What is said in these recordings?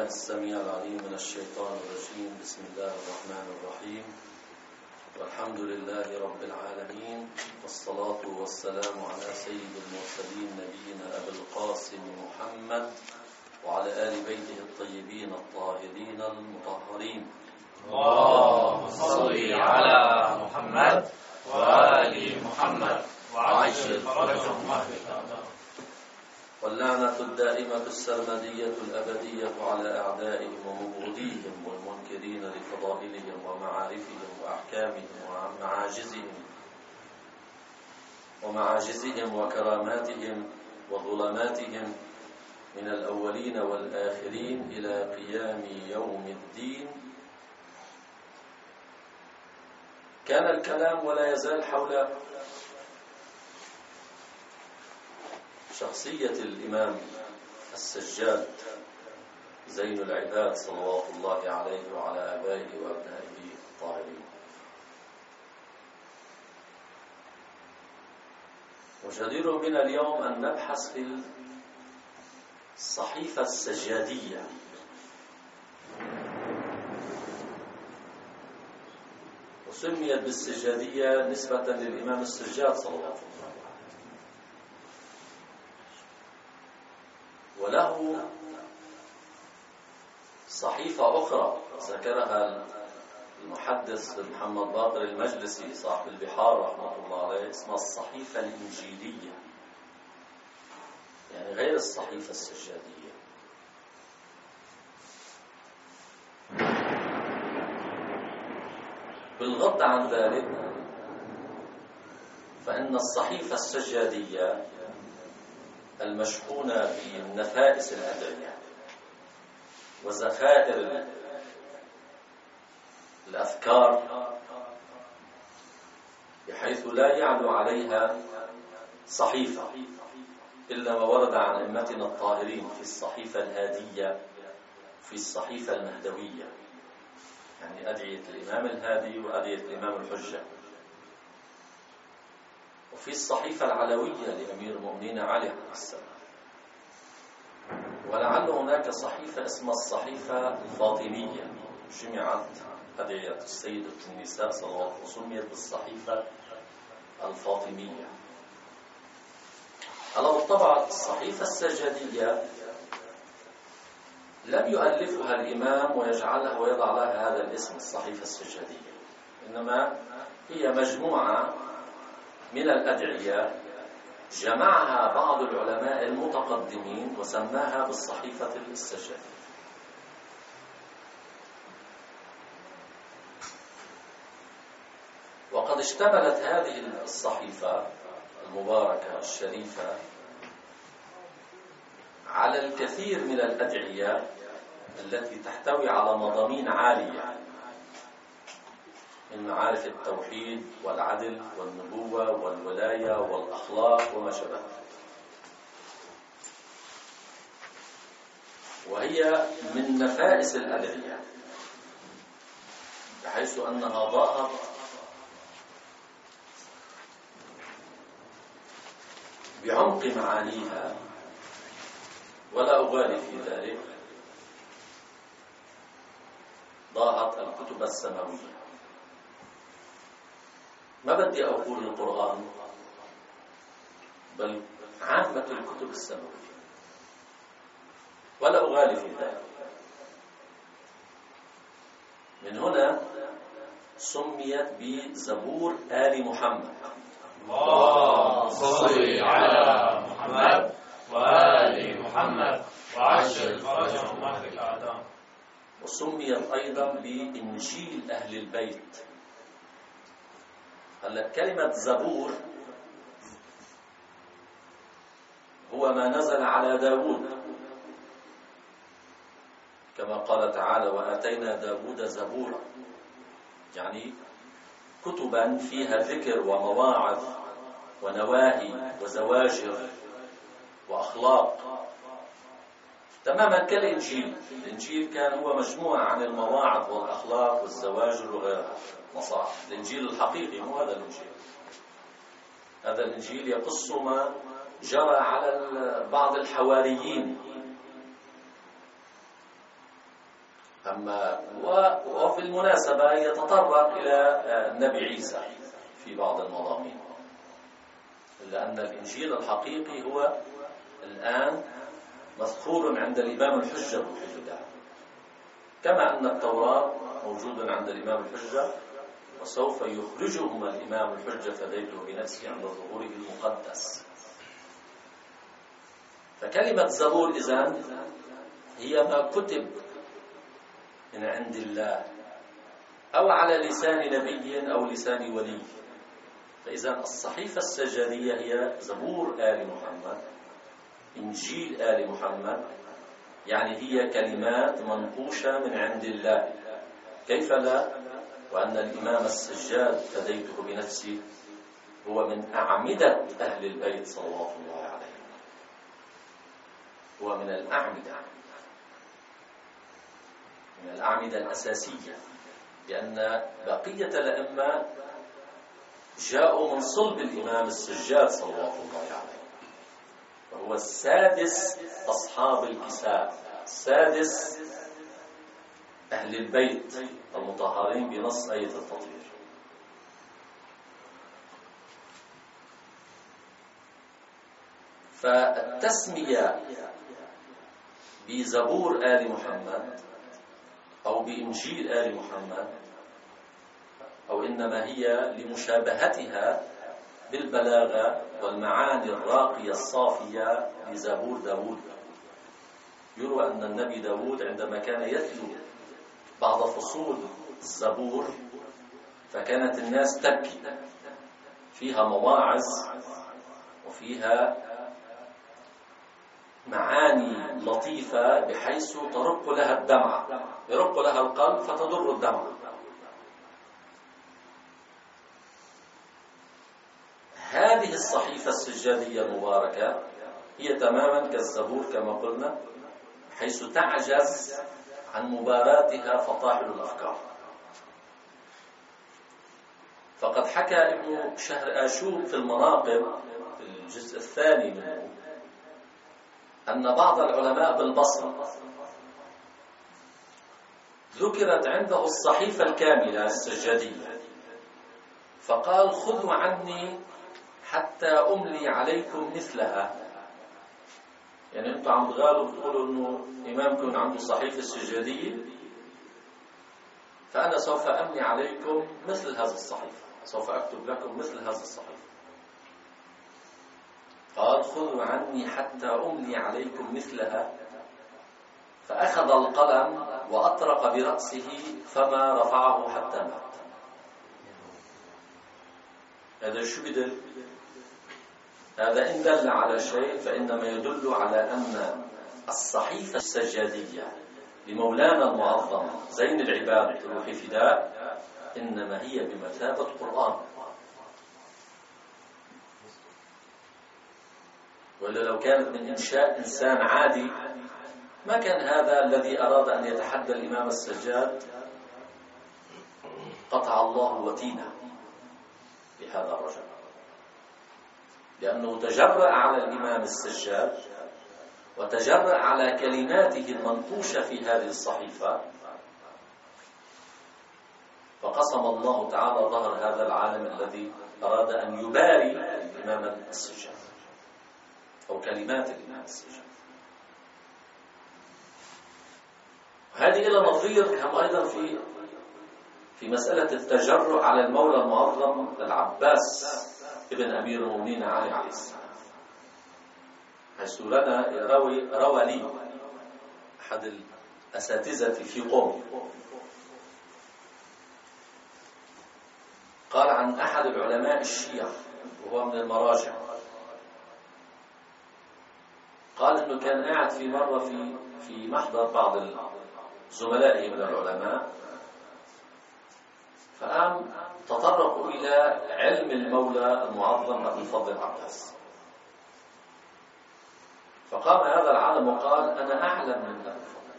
السميع العليم من الشيطان الرجيم. بسم الله الرحمن الرحيم، والحمد لله رب العالمين، والصلاة والسلام على سيد المرسلين نبينا أبي القاسم محمد وعلى آل بيته الطيبين الطاهرين المطهرين. اللهم صل على محمد وآل محمد وعجل فرجهم أهل الأعداء. واللعنة الدائمة السرمدية الأبدية على أعدائهم ومبغضيهم والمنكرين لفضائلهم ومعارفهم وأحكامهم ومعاجزهم وكراماتهم وظلماتهم من الأولين والآخرين إلى قيام يوم الدين. كان الكلام ولا يزال حول شخصية الإمام السجاد زين العباد صلوات الله عليه وعلى آبائه وأبنائه الطاهرين. وجدير بنا اليوم أن نبحث في الصحيفة السجادية، وسميت بالسجادية نسبة للإمام السجاد صلى الله عليه وسلم، وله صحيفة أخرى ذكرها المحدث محمد باقر المجلسي صاحب البحار رحمة الله عليه، اسمها الصحيفة الإنجيلية، يعني غير الصحيفة السجادية. بالغض عن ذلك فإن الصحيفة السجادية المشحونة بنفائس الأدعية وذخائر الأذكار بحيث لا يعلو عليها صحيفة إلا ما ورد عن أئمتنا الطاهرين في الصحيفة الهادية، في الصحيفة المهدوية، يعني أدعية الإمام الهادي وأدعية الإمام الحجة، وفي الصحيفة العلوية لأمير المؤمنين علي عليه السلام، ولعل هناك صحيفة اسمها الصحيفة الفاطمية، جمعت أدعية السيدة النساء صلى الله عليه وسلم وسميت بالصحيفة الفاطمية. لو طبعت الصحيفة السجادية لم يؤلفها الإمام ويجعلها ويضع لها هذا الاسم الصحيفة السجادية، إنما هي مجموعة من الأدعية جمعها بعض العلماء المتقدمين وسماها بالصحيفة السجادية. وقد اشتملت هذه الصحيفة المباركة الشريفة على الكثير من الأدعية التي تحتوي على مضامين عالية من معارف التوحيد والعدل والنبوة والولاية والأخلاق وما شابه، وهي من نفائس الأدعية بحيث أنها ضاءت بعمق معانيها، ولا أبالي في ذلك، ضاعت الكتب السماوية. ما بدي أقول القرآن، بل عامة الكتب السماوية، ولا أغالي في ذلك. من هنا سميت بزبور آل محمد. اللهم صل على محمد وآل محمد وعجل فرجهم أهل الأعداء. وسميت أيضا بإنجيل أهل البيت. هلا كلمة زبور هو ما نزل على داود، كما قال تعالى وآتينا داود زبورا، يعني كتبا فيها ذكر ومواعظ ونواهي وزواجر وأخلاق، تماما كالإنجيل. الإنجيل كان هو مجموعة عن المواعظ والأخلاق والزواجر وغيرها مصاحف. الإنجيل الحقيقي مو هذا الإنجيل. هذا الإنجيل يقص ما جرى على بعض الحواريين وفي المناسبة يتطرق إلى النبي عيسى في بعض المضامين، لأن الإنجيل الحقيقي هو الآن مذكور عند الإمام الحجة بالحجة، كما أن التوراة موجود عند الإمام الحجة، وسوف يخرجهم الإمام الحجة فديته بنفسه عند ظهوره المقدس. فكلمة زبور إذن هي ما كتب من عند الله أو على لسان نبي أو لسان ولي. فإذا الصحيفة السجادية هي زبور آل محمد، إنجيل آل محمد، يعني هي كلمات منقوشة من عند الله. كيف لا؟ وأن الإمام السجاد فديته بنفسي هو من أعمدة أهل البيت صلوات الله عليه، هو من الأعمدة الأساسية، لأن بقية الأئمة جاءوا من صلب الإمام السجاد صلوات الله عليه، وهو السادس أصحاب الكساء، سادس أهل البيت المطهرين بنص آية التطهير. فالتسمية بزبور آل محمد أو بإنجيل آل محمد أو إنما هي لمشابهتها بالبلاغة والمعاني الراقية الصافية لزبور داود. يروى أن النبي داود عندما كان يتلو بعض فصول الزبور فكانت الناس تبكي، فيها مواعظ وفيها معاني لطيفة بحيث ترق لها الدمع، يرق لها القلب فتضر الدمع. هذه الصحيفة السجادية المباركة هي تماما كالزبور كما قلنا، حيث تعجز عن مباراتها فطاحل الأفكار. فقد حكى ابن شهر آشوب في المناقب في الجزء الثاني منه أن بعض العلماء بالبصرة ذكرت عنده الصحيفة الكاملة السجادية، فقال خذوا عني حتى أملي عليكم مثلها. يعني أنتم عم تغالوا بتقولوا أنه إمامكم عنده صحيفة سجادية، فأنا سوف أملي عليكم مثل هذا الصحيفة، سوف أكتب لكم مثل هذا الصحيفة. قال خذوا عني حتى أملي عليكم مثلها، فأخذ القلم وأطرق برأسه فما رفعه حتى مات. هذا شو بدل؟ هذا إن دل على شيء فإنما يدل على أن الصحيفة السجادية لمولانا المعظم زين العباد روح فداء إنما هي بمثابة قرآن. وإلا لو كانت من إنشاء إنسان عادي ما كان هذا الذي أراد أن يتحدى الإمام السجاد قطع الله وتينه بهذا الرجل، لأنه تجرأ على الإمام السجاد وتجرأ على كلماته المنقوشة في هذه الصحيفة، فقسم الله تعالى ظهر هذا العالم الذي أراد أن يباري الإمام السجاد أو كلمات الإمام السجاد. هذه إلى نظير هم أيضا في مسألة التجرؤ على المولى المعظم العباس ابن أمير المؤمنين علي عليه السلام، حيث لنا روى لي أحد الأساتذة في قوم قال عن أحد العلماء الشيعة وهو من المراجع، قال إنه كان قاعد في مرة في محضر بعض زملائه من العلماء، فقام تطرقوا إلى علم المولى المعظم أبي الفضل العباس، فقام هذا العالم وقال أنا أعلم من أبي الفضل.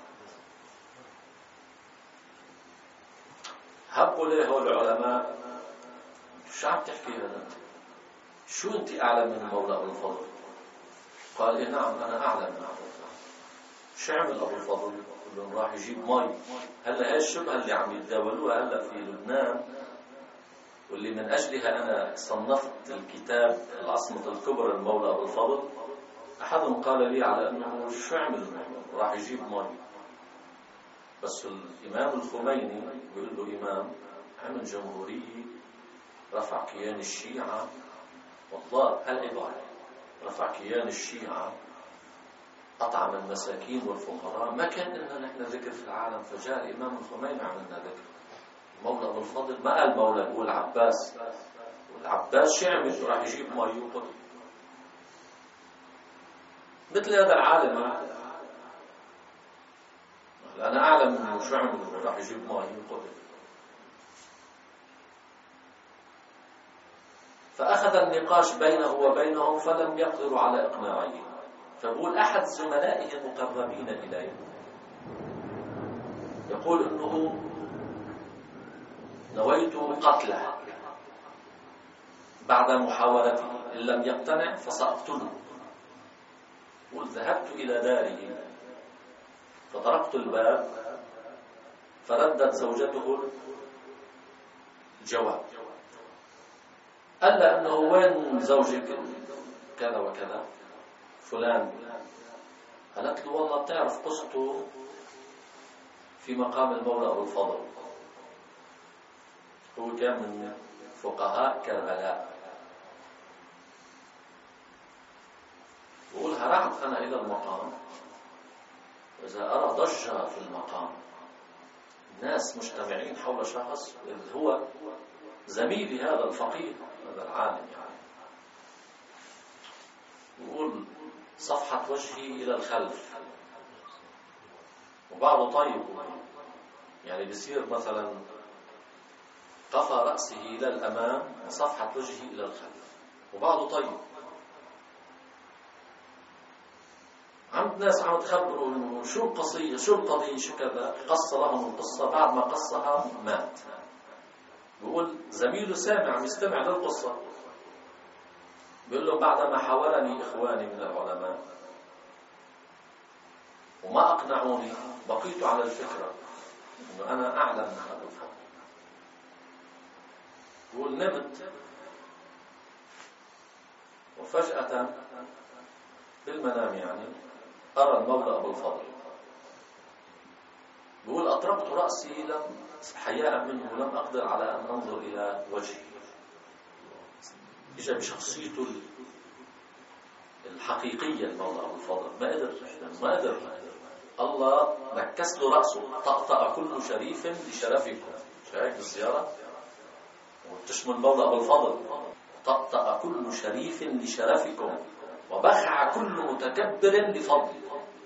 هبوا له هؤلاء العلماء شو عم تحكي هذا؟ شو أنت أعلم من المولى أبي الفضل؟ قال إيه نعم أنا أعلم من أبي الفضل. شو عمل أبو الفضل؟ بقول راح يجيب مي. هلا هاي الشبهة اللي عم يتداولوها هلا في لبنان، واللي من أجلها أنا صنفت الكتاب العصمة الكبرى المولى أبو الفضل. أحدهم قال لي على أنه شو عمل؟ راح يجيب مي. بس الإمام الخميني بيقول له إمام عمل جمهورية، رفع كيان الشيعة، والله هالعبارة، رفع كيان الشيعة، أطعم المساكين والفقراء. ما كان لنا نحن ذكر في العالم، فجاء الإمام الخميني عملنا ذكر. مولى أبو الفضل ما قال مولى، بقول عباس. والعباس شو عمل؟ راح يجيب مي وقتل. مثل هذا العالم أنا أعلم أنه شو عمل، راح يجيب مي وقتل. فأخذ النقاش بينه وبينهم فلم يقدروا على إقناعه. فبقول أحد زملائه المقربين إليه يقول أنه نويت قتله بعد محاولته، إن لم يقتنع فسأقتله. قل ذهبت إلى داره فطرقت الباب فردت زوجته الجواب، قال لها أنه وين زوجك كذا وكذا فلان. قالت له والله بتعرف قصته في مقام المولى أبو الفضل، هو كان من فقهاء كربلاء. بقول هرعت أنا إلى المقام، وإذا أرى ضجة في المقام، الناس مجتمعين حول شخص اللي هو زميلي هذا الفقيه هذا العالم يعني. بقول صفحة وجهي إلى الخلف وبعضه طيب، يعني بيصير مثلا قفى رأسه إلى الأمام وصفحة وجهه إلى الخلف وبعضه طيب. عند ناس عم تخبروا إنه شو القضية شو كذا، قص لهم القصة. بعد ما قصها مات. بيقول زميله سامع عم يستمع للقصة، بيقول له بعدما حاورني إخواني من العلماء وما أقنعوني بقيت على الفكرة إنه أنا أعلم من أبو الفضل. بيقول نمت وفجأة بالمنام يعني أرى المولى أبو الفضل. بيقول أطرقت رأسي حياء منه لم أقدر على أن أنظر إلى وجهه. إجا بشخصيته الحقيقية المولى أبو الفضل، ما قدر الله نكس له رأسه. طأطأ كل شريف لشرفكم. شايف الزيارة وتشمل المولى أبو الفضل. طأطأ كل شريف لشرفكم وبخع كل متكبر لفضل،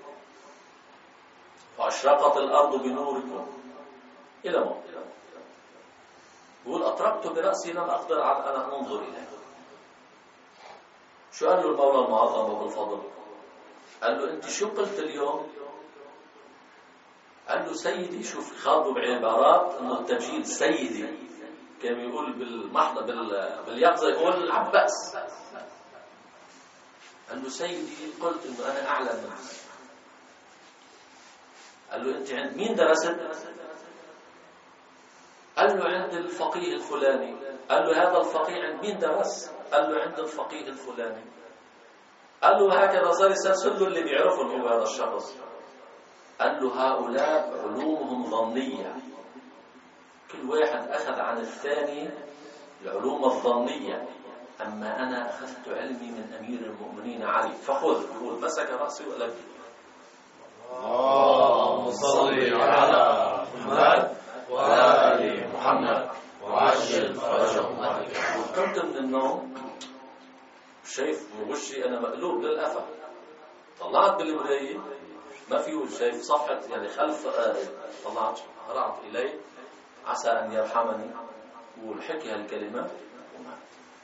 فأشرقت الأرض بنوركم إلى موت. يقول أطرقت برأسي لم أقدر على أن أنظر إليه. شو قال له المولى المعظم أبو الفضل؟ قال له أنت شو قلت اليوم؟ قال له سيدي. شوف خاطبه بعبارات أنه التبجيل سيدي، كان يقول بالمحضة باليقظة يقول العباس. قال له سيدي قلت أنه أنا أعلم منك. قال له أنت عند مين درست؟ قال له عند الفقيه الفلاني. قال له هذا الفقيه عند مين درس؟ قال له عند الفقيه الفلاني. قال له هكذا صار يسلسل له اللي بيعرفهم هو هذا الشخص. قال له هؤلاء علومهم ظنية، كل واحد أخذ عن الثاني العلوم الظنية، أما أنا أخذت علمي من أمير المؤمنين علي. فخذ. يقول مسك رأسي وألبي اللهم صل على محمد وآل محمد وعجل فرجهم عليك. قمت من النوم شايف وشي أنا مقلوب للأفق. طلعت بالمراية ما فيه، شايف صفحة يعني خلف. طلعت رعت إليه عسى أن يرحمني، والحكي هالكلمات ومات.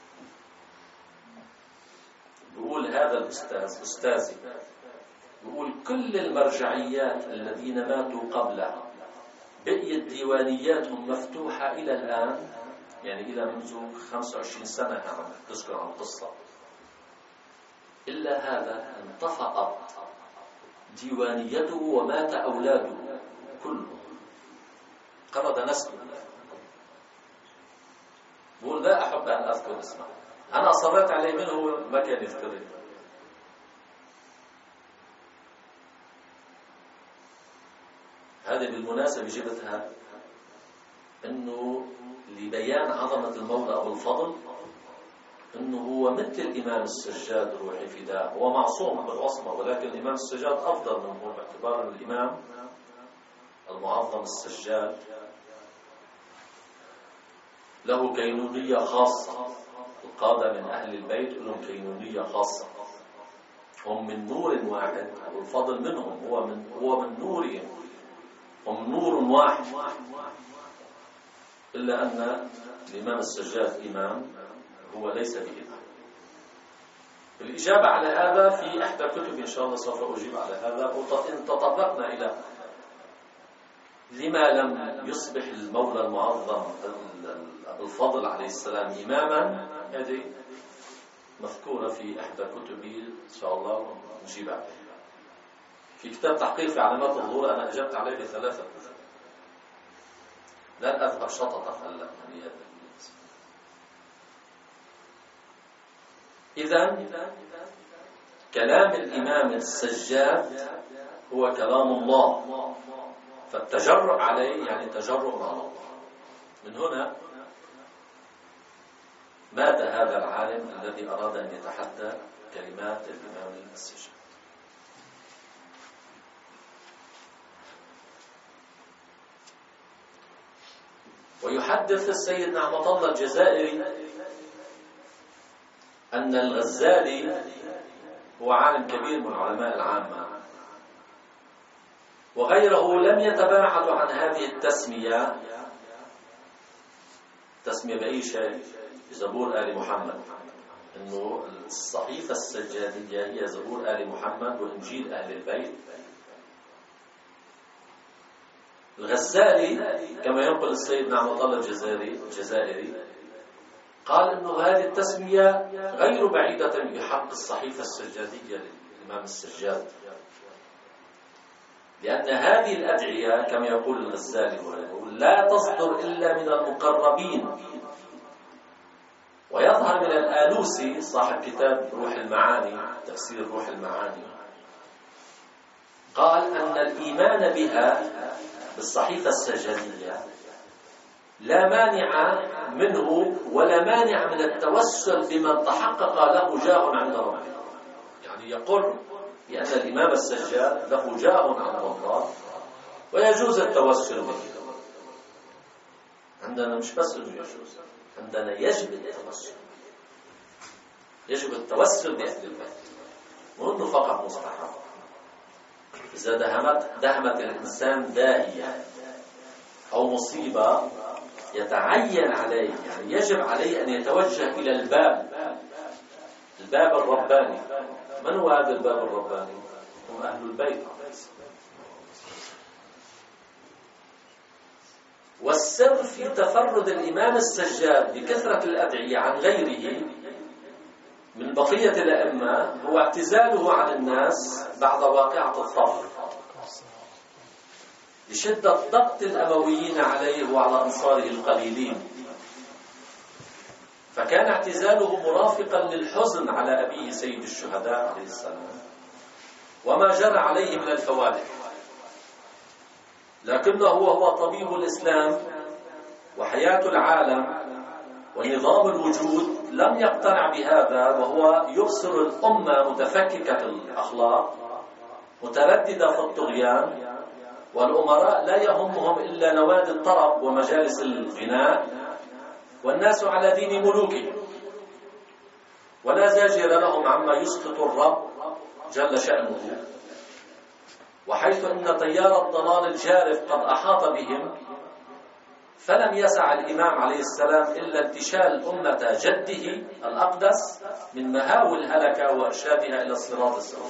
بيقول هذا الأستاذ أستاذي، بيقول كل المرجعيات الذين ماتوا قبله بقيت ديوانياتهم مفتوحة إلى الآن، يعني إلى منذ 25 سنة عم تذكر عن القصة. إلا هذا انطفأت ديوانيته ومات أولاده كلهم، قرض نسله. بقول لا أحب أن أذكر اسمه، أنا أصريت عليه منه هو ما كان يذكرني. هذه بالمناسبة جبتها أنه لبيان عظمة المولى أبو الفضل، أنه هو مثل الإمام السجاد روحي فداه، هو معصوم بالعصمة، ولكن الإمام السجاد أفضل منه باعتبار أن الإمام المعظم السجاد له كينونية خاصة. القادة من أهل البيت لهم كينونية خاصة، هم من نور واحد، أبو الفضل منهم، هو من نورهم، هم نور واحد، إلا أن الإمام السجاد إمام هو ليس بإمام. الإجابة على هذا في إحدى الكتب إن شاء الله سوف أجيب على هذا. إن تطرقنا إلى لما لم يصبح المولى المعظم أبو الفضل عليه السلام إماما، هذه مذكورة في إحدى كتبي إن شاء الله نجيب عليها. في كتاب تحقيق في علامات الظهور أنا أجبت عليه بثلاثة كتب، لن أذهب شططا هلا. إذن كلام الإمام السجاد هو كلام الله، فالتجرؤ عليه يعني تجرؤ على الله. من هنا مات هذا العالم الذي أراد أن يتحدى كلمات الإمام السجاد. ويحدث السيد نعمة الله الجزائري أن الغزالي هو عالم كبير من علماء العامة، وغيره لم يتباعدوا عن هذه التسمية بأي شيء، زبور آل محمد، أنه الصحيفة السجادية هي زبور آل محمد وإنجيل أهل البيت. الغزالي كما ينقل السيد نعمة الله الجزائري قال أنه هذه التسمية غير بعيدة بحق الصحيفة السجادية للإمام السجاد، لأن هذه الأدعية كما يقول الغزالي لا تصدر إلا من المقربين. ويظهر من الآلوسي صاحب كتاب روح المعاني، تفسير روح المعاني، قال أن الإيمان بها بالصحيفة السجادية لا مانع منه ولا مانع من التوسل بمن تحقق له جاه عند ربه. يعني يقر بأن الإمام السجاد له جاه عند الله ويجوز التوسل به. عندنا مش بس انه يجوز، عندنا يجب التوسل، يجب التوسل بأهل البيت، مو انه فقط مستحب. إذا دهمت الإنسان داهية أو مصيبة يتعين عليه، يعني يجب عليه أن يتوجه إلى الباب الرباني. من هو هذا الباب الرباني؟ هم أهل البيت. والسر في تفرد الإمام السجاد بكثرة الأدعية عن غيره من بقية الأئمة هو اعتزاله عن الناس بعد واقعة الطفر، لشدة ضغط الأمويين عليه وعلى أنصاره القليلين، فكان اعتزاله مرافقا للحزن على أبيه سيد الشهداء عليه السلام وما جرى عليه من الفوادح. لكنه هو طبيب الإسلام وحياة العالم ونظام الوجود لم يقتنع بهذا، وهو يبصر الأمة متفككة الأخلاق مترددة في الطغيان، والأمراء لا يهمهم إلا نوادي الطرب ومجالس الغناء، والناس على دين ملوكهم، ولا زاجر لهم عما يسقط الرب جل شأنه. وحيث أن تيار الضلال الجارف قد أحاط بهم، فلم يسع الإمام عليه السلام إلا انتشال أمة جده الأقدس من مهاوي الهلكة وإرشادها إلى الصراط السوي.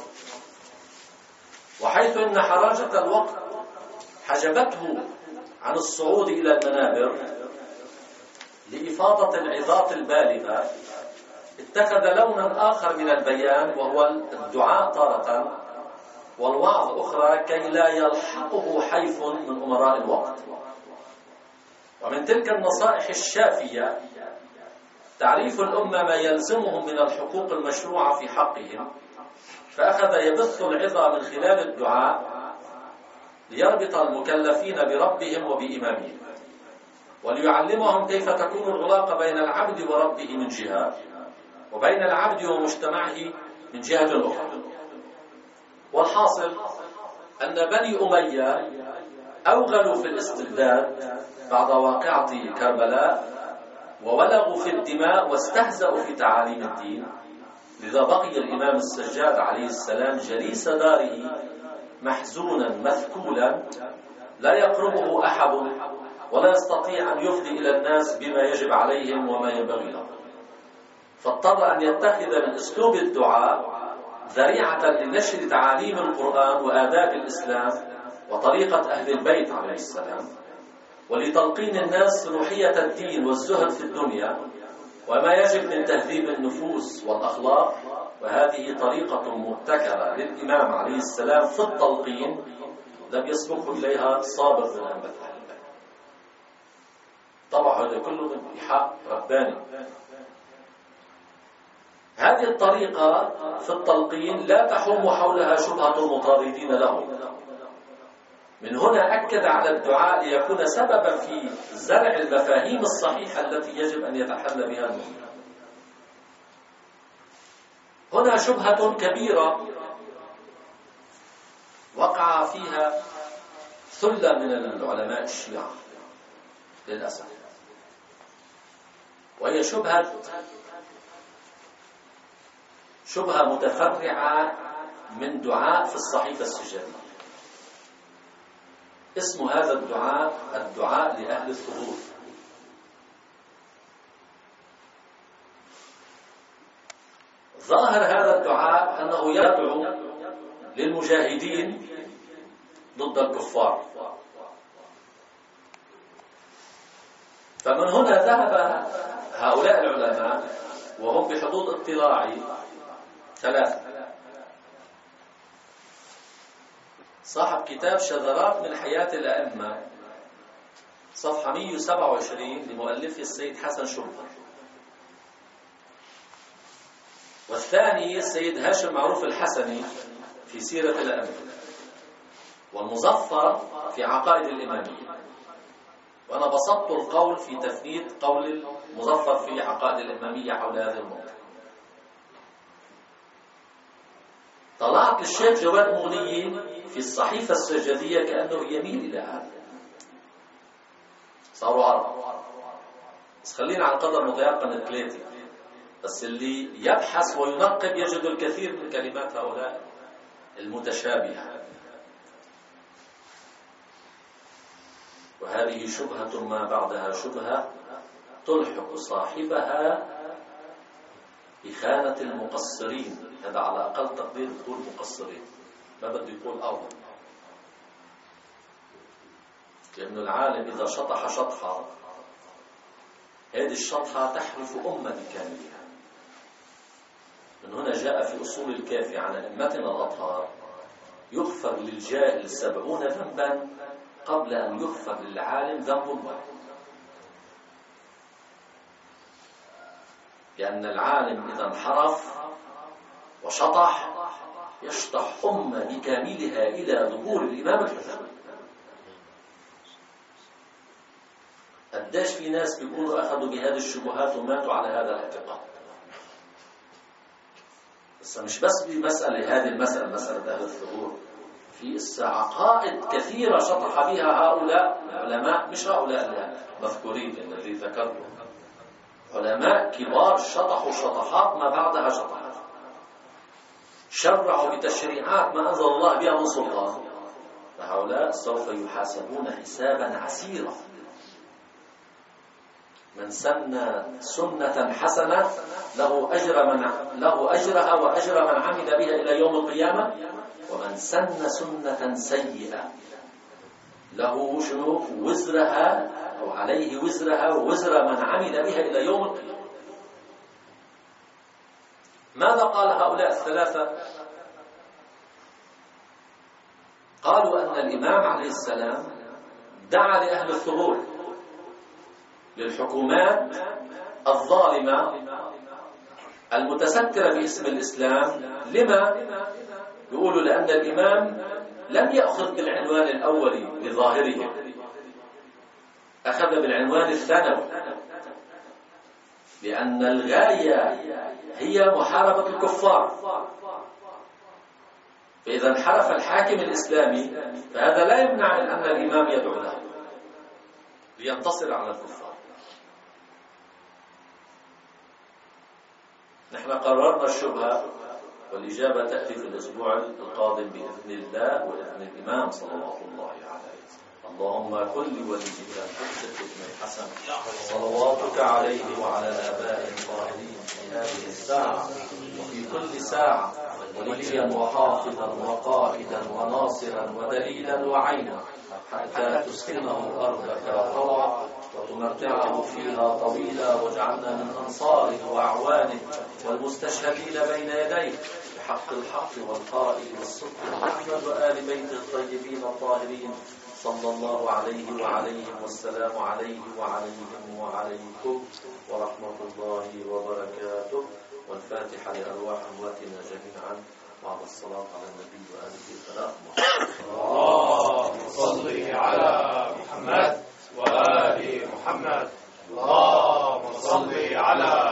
وحيث أن حراجة الوقت حجبته عن الصعود إلى المنابر لإفاضة العظات البالغة، اتخذ لونا آخر من البيان وهو الدعاء تارة والوعظ أخرى كي لا يلحقه حيف من أمراء الوقت. ومن تلك النصائح الشافية تعريف الأمة ما يلزمهم من الحقوق المشروعة في حقهم، فأخذ يبث العظة من خلال الدعاء ليربط المكلفين بربهم وبإمامهم، وليعلمهم كيف تكون العلاقة بين العبد وربه من جهة، وبين العبد ومجتمعه من جهة أخرى. والحاصل أن بني أمية أوغلوا في الاستبداد بعد واقعة كربلاء، وولغوا في الدماء واستهزأوا في تعاليم الدين. لذا بقي الإمام السجاد عليه السلام جليس داره محزونا مثكولا، لا يقربه أحد ولا يستطيع أن يفضي إلى الناس بما يجب عليهم وما ينبغي لهم، فاضطر أن يتخذ من أسلوب الدعاء ذريعة لنشر تعاليم القرآن وآداب الإسلام وطريقة أهل البيت عليه السلام، ولتلقين الناس روحية الدين والزهد في الدنيا وما يجب من تهذيب النفوس والأخلاق. وهذه طريقة مبتكرة للإمام عليه السلام في التلقين لم يسبق إليها سابق من أهل البيت. طبعا هذا كله من إيحاء رباني. هذه الطريقة في التلقين لا تحوم حولها شبهة المطاردين له. من هنا أكد على الدعاء ليكون سببا في زرع المفاهيم الصحيحة التي يجب أن يتحلى بها المؤمن. هنا شبهة كبيرة وقع فيها ثلة من العلماء الشيعة للأسف، وهي شبهة متفرعة من دعاء في الصحيفة السجادية. اسم هذا الدعاء لأهل الثبور. ظاهر هذا الدعاء أنه يدعو للمجاهدين ضد الكفار، فمن هنا ذهب هؤلاء العلماء وهم بحدود اطلاعي ثلاثة. صاحب كتاب شذرات من حياة الأئمة صفحة 127 لمؤلفه السيد حسن شربر، والثاني السيد هاشم معروف الحسني في سيرة الأئمة، والمظفر في عقائد الإمامية. وأنا بسطت القول في تفنيد قول المظفر في عقائد الإمامية حول هذا الموضوع. طلعت للشيخ جواد مغني في الصحيفة السجادية كأنه يميل إلى هذا. صاروا أربعة، بس خلينا على قدر متيقن ثلاثة، بس اللي يبحث وينقب يجد الكثير من كلمات هؤلاء المتشابهة. وهذه شبهة ما بعدها شبهة تلحق صاحبها بخانة المقصرين. هذا على أقل تقدير يقول مقصرين، ما بده يقول أول، لأن العالم إذا شطح شطحة هذه الشطحة تحرف أمة بكاملها. من هنا جاء في أصول الكافي عن أئمتنا الأطهار: يغفر للجاهل 70 ذنبا قبل أن يغفر للعالم ذنب واحد. لأن العالم إذا انحرف وشطح يشطح أمة بكاملها إلى ظهور الإمام الحجة. قداش في ناس بيقولوا أخذوا بهذه الشبهات وماتوا على هذا الاعتقاد. بس مش بس بمسألة هذه المسألة، مسألة أهل الثبور، في عقائد كثيرة شطح بها هؤلاء العلماء، مش هؤلاء المذكورين الذي ذكرتهم، علماء كبار شطحوا شطحات ما بعدها شطحات، شرعوا بتشريعات ما أنزل الله بها من سلطان. فهؤلاء سوف يحاسبون حسابا عسيرا. من سن سنة حسنة له أجرها وأجر من عمل بها إلى يوم القيامة، ومن سن سنة سيئة له وزرها أو عليه وزرها ووزر من عمل بها إلى يوم القيامة. ماذا قال هؤلاء الثلاثة؟ قالوا أن الإمام عليه السلام دعا لأهل الثغور، للحكومات الظالمة المتسترة باسم الإسلام. لما؟ يقولوا لأن الإمام لم يأخذ بالعنوان الأولي لظاهره، أخذ بالعنوان الثانوي، لأن الغاية هي محاربة الكفار. فإذا انحرف الحاكم الإسلامي فهذا لا يمنع من أن الإمام يدعو له لينتصر على الكفار. نحن قررنا الشبهة والإجابة تأتي في الأسبوع القادم بإذن الله وإذن الإمام صلوات الله عليه. اللهم كن لوليك الحسن بن الحسن صلواتك عليه وعلى آبائه الطاهرين في هذه الساعة وفي كل ساعة وليا وحافظا وقائدا وناصرا ودليلا وعينا، حتى تسكنه أرضك طوعا وتمتعه فيها طويلا، واجعلنا من أنصاره وأعوانه والمستشهدين بين يديه بحق الحق والقائل والصدق محمد وآل بيته الطيبين الطاهرين صلى الله عليه وعليهم، والسلام عليه وعليهم وعليكم ورحمة الله وبركاته. والفاتحة لأرواح أمواتنا جميعا بعد الصلاة على النبي وآله الثلاث اللهم صل على محمد وآل محمد. اللهم صل على